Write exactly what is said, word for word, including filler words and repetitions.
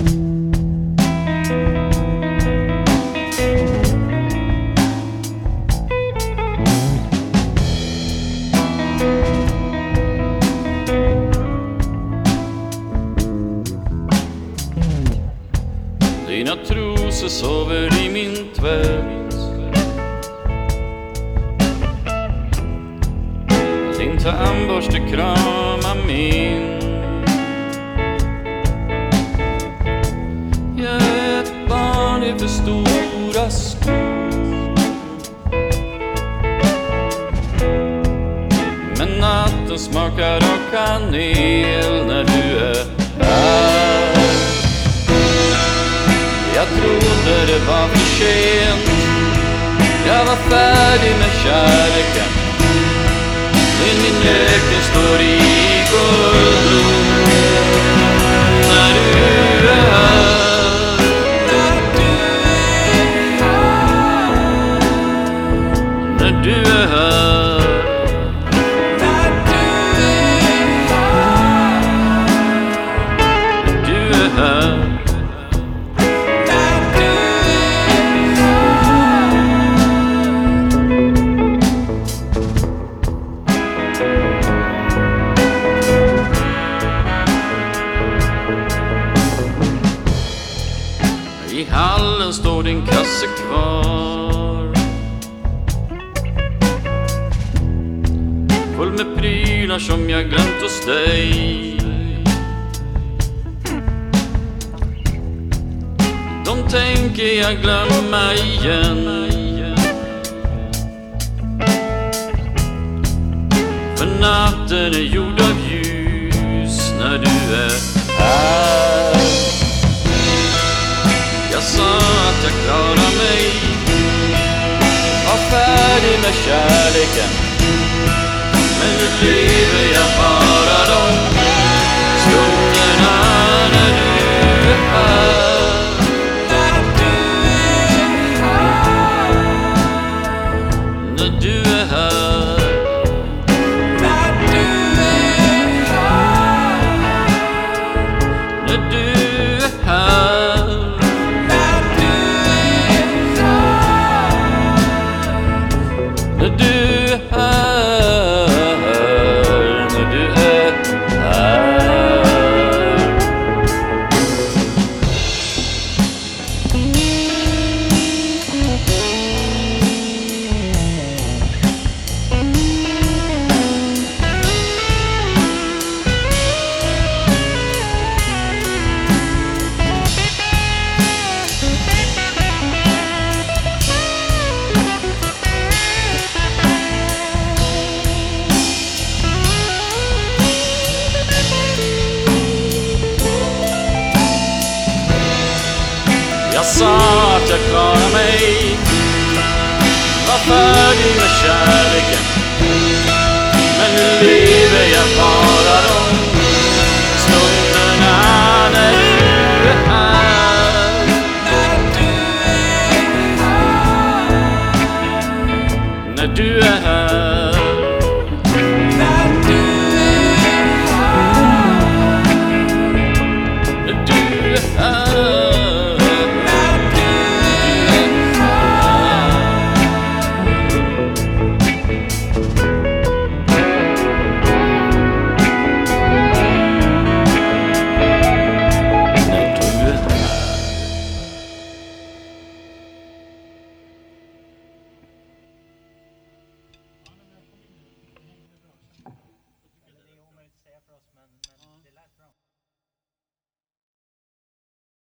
Dina trosor sover i min tvätt. Din tandborste kramar min. Jag är ett barn i för stora skor. Men natten smakar av kanel när du är här. Jag trodde det var för sent. Jag var färdig med kärleken. Men min öken står i guldro. När du är här. När du är här. När du är här. I hallen står din kasse kvar, full med prylar som jag glömt hos dig. De tänker jag glömma igen. För natten är gjord av ljus när du är här. Jag sa att jag klarar mig, var färdig med kärleken. Men nu lever jag bara de stunderna när du är här. När du är här. När du är här. När du är här, när du är här. Jag sa att jag klarar mig, var färdig med kärleken. Men nu